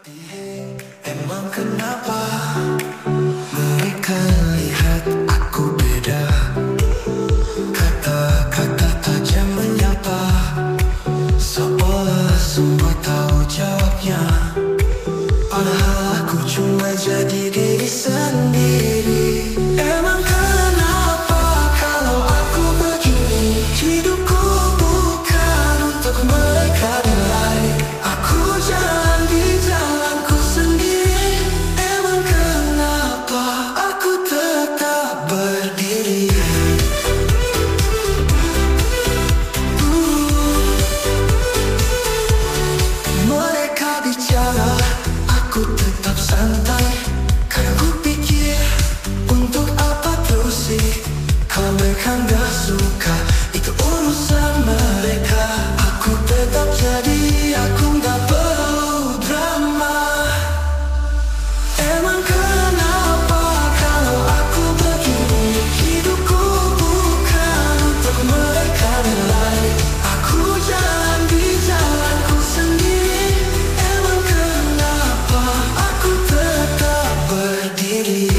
Emang kenapa mereka lihat aku beda? Kata-kata tajam menyapa, seolah semua tahu jawabnya. Padahal aku cuma jadi diri sendiri. Emang kenapa kalau aku begini? Hidupku bukan untuk mereka nilai. Aku jalan di jalanku sendiri. Emang kenapa aku tetap berdiri? Mereka bicara, aku tetap santai. Karena ku pikir, untuk apa terusik? Kalau mereka gak suka, itu urusan mereka. Aku tetap jadi, aku gak perlu drama. Emang kenapa kalau aku begini? Hidupku bukan untuk mereka nilai. Aku jalan di jalanku sendiri. Emang kenapa aku tetap berdiri?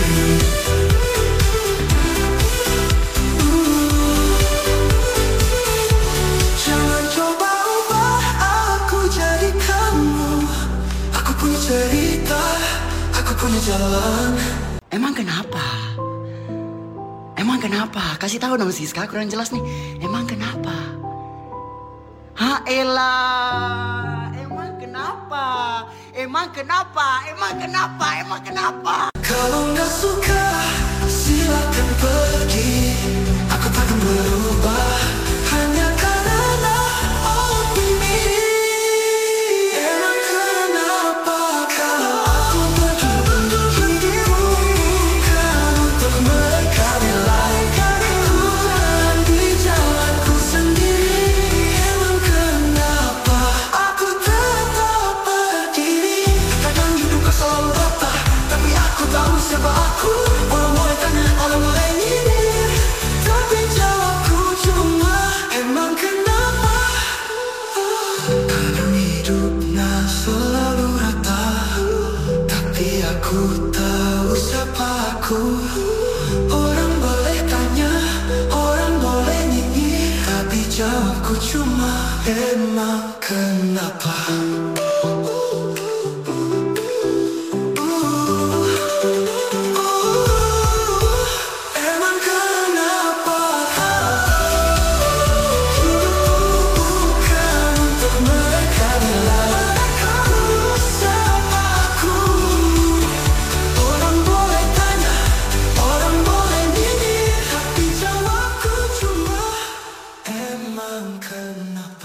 Jangan coba ubah aku jadi kamu. Aku punya cerita, aku punya jalan. Emang kenapa? Emang kenapa? Kasih tahu dong Siska, kurang jelas nih. Emang kenapa? Ha elah. Emang kenapa? Emang kenapa? Emang kenapa? Emang kenapa? Kalau nggak suka, silakan pergi. Aku takkan berubah hanya karena opini. Emang kenapa kalau aku begini? Hidupku bukan untuk mereka nilai. Aku jalan di jalanku sendiri. Emang kenapa aku tetap berdiri? Kadang hidupku selalu rata, tapi aku tahu siapa aku. Orang boleh tanya, orang boleh nyindir, tapi jawabku cuma emang kenapa? Kadang hidupnya selalu rata, tapi aku tahu siapa aku. Orang boleh tanya, orang boleh nyindir, tapi jawabku cuma emang kenapa? Emang kenapa? Hidupku bukan untuk mereka nilai. Aku siapa aku. Orang boleh tanya, orang boleh nyindir, tapi jawabku cuma emang kenapa?